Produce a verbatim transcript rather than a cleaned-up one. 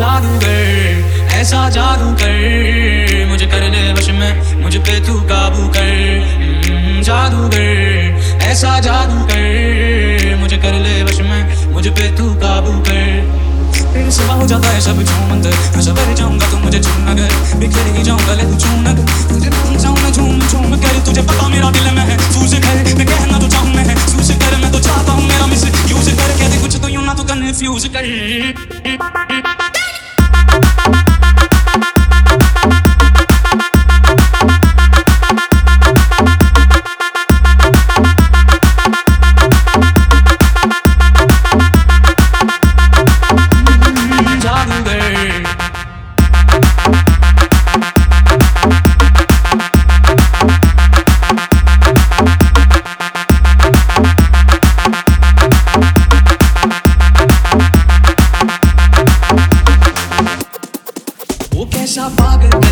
जादूगर ऐसा जादू कर, मुझे कर ले वश में, मुझ पे तू काबू कर। हम्म, जादूगर ऐसा जादू कर, मुझे कर ले वश में, मुझ पे तू काबू कर। तेरे सिवा हो जाता है सब झूम अंदर, मैं सवर जाऊंगा तो मुझे झूम नगर, बिखर ही जाऊंगा ले तू झूम नगर, तुझे भूल जाऊं मैं झूम झूम कर। तुझे पता मेरा दिल में है सूझ कर, मैं कहना तो चाहूं मैं है सूझ कर, मैं तो चाहता हूं मेरा मिस यूज कर, कहते कुछ तो यूं ना तो कन्फ्यूज कर। कैसा पागल